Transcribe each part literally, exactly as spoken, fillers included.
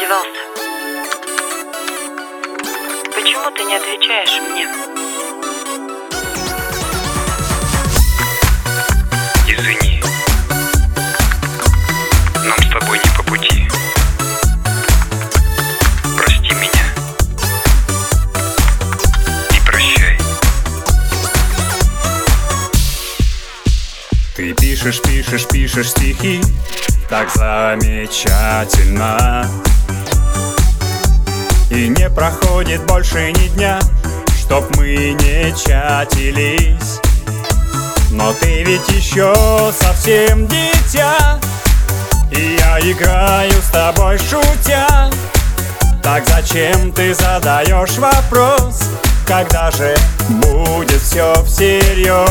девался? Почему ты не отвечаешь мне? Извини, нам с тобой не по пути. Прости меня и прощай. Ты пишешь, пишешь, пишешь стихи так замечательно, и не проходит больше ни дня, чтоб мы не чатились. Но ты ведь еще совсем дитя, и я играю с тобой шутя. Так зачем ты задаешь вопрос, когда же будет все всерьез?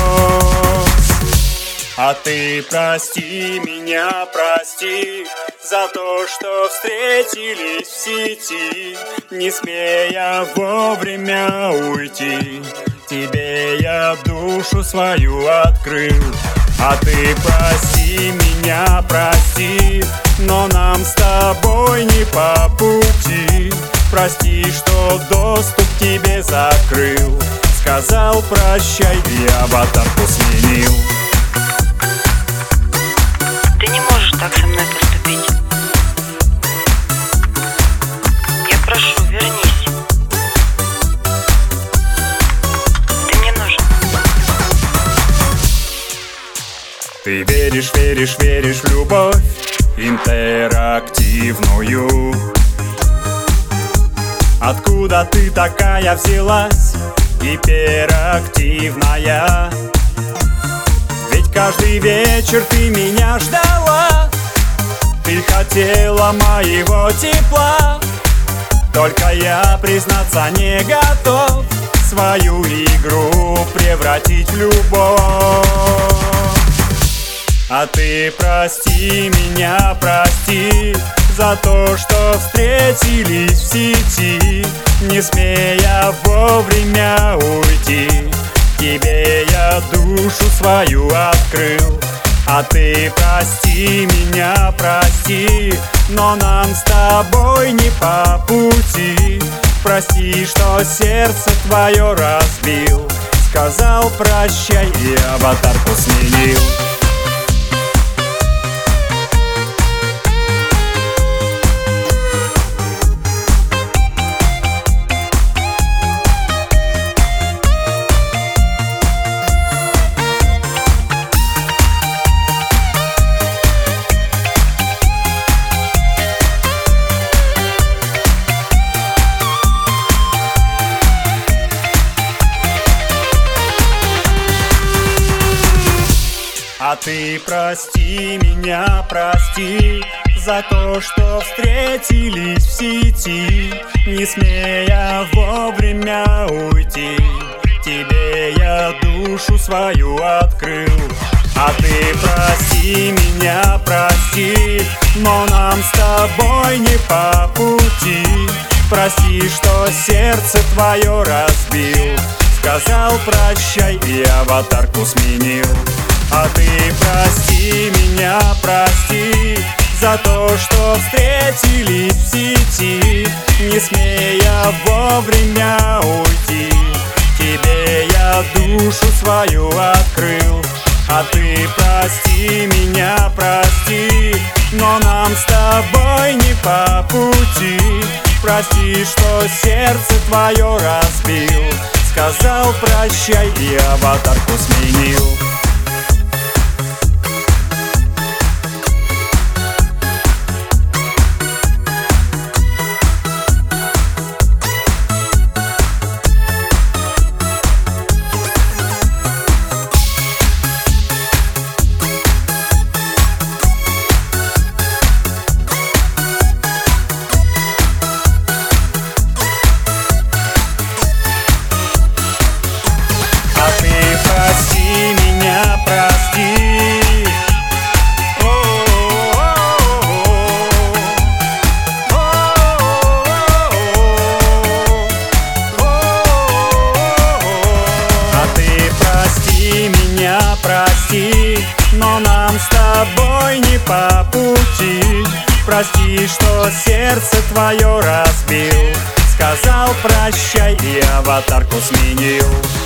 А ты прости меня, прости за то, что встретились в сети, не смея вовремя уйти. Тебе я душу свою открыл. А ты прости меня, прости, но нам с тобой не по пути. Прости, что доступ к тебе закрыл. Сказал прощай и аватарку сменил. Ты не можешь так со мной поступить. Я прошу, вернись. Ты мне нужен. Ты веришь, веришь, веришь в любовь интерактивную. Откуда ты такая взялась, гиперактивная? Ведь каждый вечер ты меня ждала, ты хотела моего тепла. Только я, признаться, не готов свою игру превратить в любовь. А ты прости меня, прости за то, что встретились в сети, не смея вовремя уйти. Тебе я душу свою открыл. А ты прости меня, прости, но нам с тобой не по пути. Прости, что сердце твое разбил. Сказал прощай и аватарку сменил. А ты прости меня, прости за то, что встретились в сети, не смея вовремя уйти. Тебе я душу свою открыл. А ты прости меня, прости, но нам с тобой не по пути. Прости, что сердце твое разбил. Сказал прощай и аватарку сменил. А ты прости меня, прости за то, что встретились в сети, не смея вовремя уйти. Тебе я душу свою открыл. А ты прости меня, прости, но нам с тобой не по пути. Прости, что сердце твое разбил. Сказал прощай и аватарку сменил. прости, но нам с тобой не по пути. прости, что сердце твое разбил. Сказал прощай и аватарку сменил.